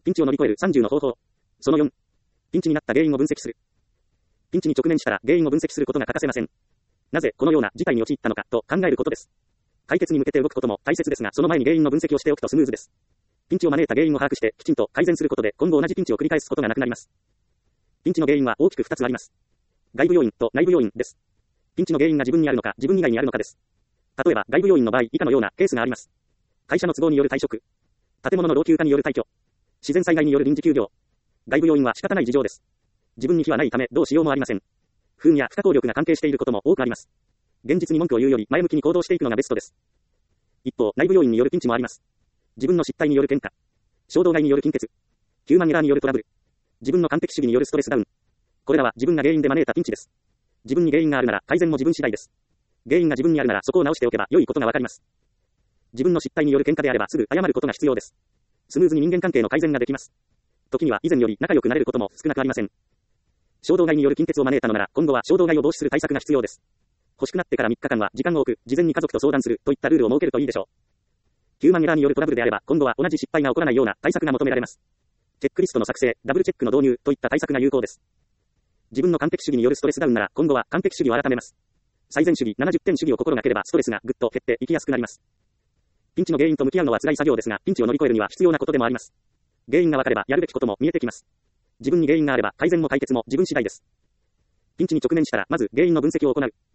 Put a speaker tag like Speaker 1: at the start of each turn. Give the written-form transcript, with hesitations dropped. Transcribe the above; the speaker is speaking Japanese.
Speaker 1: ピンチを乗り越える30の方法。その4。ピンチになった原因を分析する。ピンチに直面したら原因を分析することが欠かせません。なぜこのような事態に陥ったのかと考えることです。解決に向けて動くことも大切ですが、その前に原因の分析をしておくとスムーズです。ピンチを招いた原因を把握してきちんと改善することで今後同じピンチを繰り返すことがなくなります。ピンチの原因は大きく2つあります。外部要因と内部要因です。ピンチの原因が自分にあるのか自分以外にあるのかです。例えば外部要因の場合以下のようなケースがあります。会社の都合による退職。建物の老朽化による退去。自然災害による臨時休業。外部要因は仕方ない事情です。自分に非はないためどうしようもありません。不運や不可抗力が関係していることも多くあります。現実に文句を言うより前向きに行動していくのがベストです。一方、内部要因によるピンチもあります。自分の失態による喧嘩。衝動買いによる金欠。ヒューマンエラーによるトラブル。自分の完璧主義によるストレスダウン。これらは自分が原因で招いたピンチです。自分に原因があるなら改善も自分次第です。原因が自分にあるならそこを直しておけば良いことがわかります。自分の失態による喧嘩であればすぐ謝ることが必要です。スムーズに人間関係の改善ができます。時には以前より仲良くなれることも少なくありません。衝動買いによる金欠を招いたのなら今後は衝動買いを防止する対策が必要です。欲しくなってから3日間は時間を置く、事前に家族と相談するといったルールを設けるといいでしょう。ヒューマンエラーによるトラブルであれば今後は同じ失敗が起こらないような対策が求められます。チェックリストの作成、ダブルチェックの導入といった対策が有効です。自分の完璧主義によるストレスダウンなら今後は完璧主義を改めます。最善主義、70点主義を心がければストレスがぐっと減っていきやすくなります。ピンチの原因と向き合うのは辛い作業ですが、ピンチを乗り越えるには必要なことでもあります。原因が分かればやるべきことも見えてきます。自分に原因があれば改善も解決も自分次第です。ピンチに直面したらまず原因の分析を行う。